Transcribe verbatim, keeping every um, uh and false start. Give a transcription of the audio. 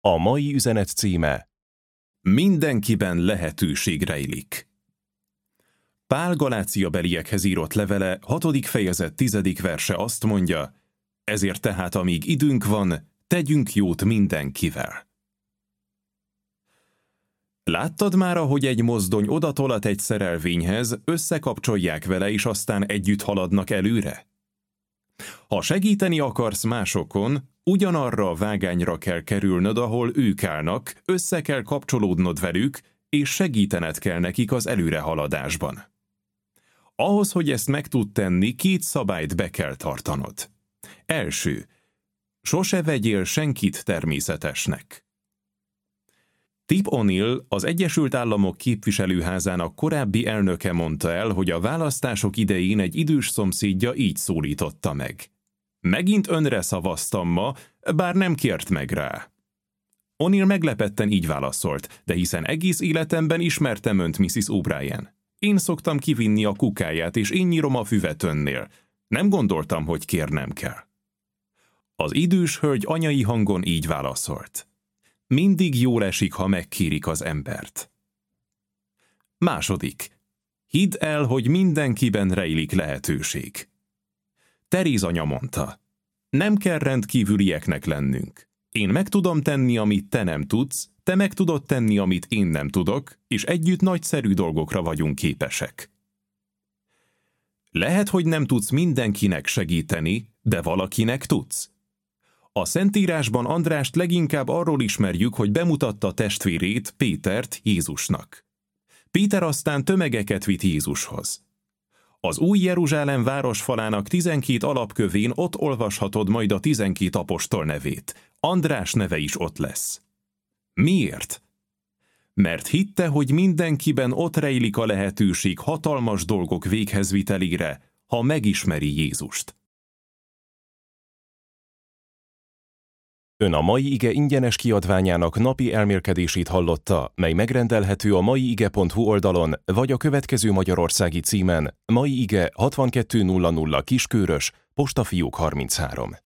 A mai üzenet címe: mindenkiben lehetőség rejlik. Pál Galáciabeliekhez írott levele, hatodik fejezet tizedik verse azt mondja: ezért tehát, amíg időnk van, tegyünk jót mindenkivel. Láttad már, ahogy egy mozdony odatolat egy szerelvényhez, összekapcsolják vele, és aztán együtt haladnak előre? Ha segíteni akarsz másokon, ugyanarra a vágányra kell kerülnöd, ahol ők állnak, össze kell kapcsolódnod velük, és segítened kell nekik az előrehaladásban. Ahhoz, hogy ezt meg tud tenni, két szabályt be kell tartanod. Első, sose vegyél senkit természetesnek. Tip O'Neill, az Egyesült Államok képviselőházának korábbi elnöke mondta el, hogy a választások idején egy idős szomszédja így szólította meg: megint önre szavaztam ma, bár nem kért meg rá. O'Neill meglepetten így válaszolt: de hiszen egész életemben ismertem önt, missziz O'Brien. Én szoktam kivinni a kukáját, és én nyírom a füvet önnél. Nem gondoltam, hogy kérnem kell. Az idős hölgy anyai hangon így válaszolt: mindig jól esik, ha megkérik az embert. Második. Hidd el, hogy mindenkiben rejlik lehetőség. Teréz anya mondta: nem kell rendkívülieknek lennünk. Én meg tudom tenni, amit te nem tudsz, te meg tudod tenni, amit én nem tudok, és együtt nagyszerű dolgokra vagyunk képesek. Lehet, hogy nem tudsz mindenkinek segíteni, de valakinek tudsz. A Szentírásban Andrást leginkább arról ismerjük, hogy bemutatta testvérét, Pétert, Jézusnak. Péter aztán tömegeket vitt Jézushoz. Az új Jeruzsálem városfalának tizenkét alapkövén ott olvashatod majd a tizenkét apostol nevét. András neve is ott lesz. Miért? Mert hitte, hogy mindenkiben ott rejlik a lehetőség hatalmas dolgok véghezvitelére, ha megismeri Jézust. Ön a Mai Ige ingyenes kiadványának napi elmélkedését hallotta, mely megrendelhető a maiige pont hu oldalon, vagy a következő magyarországi címen: Mai Ige hatvankettő nulla nulla Kiskörös, Postafiók harminchárom.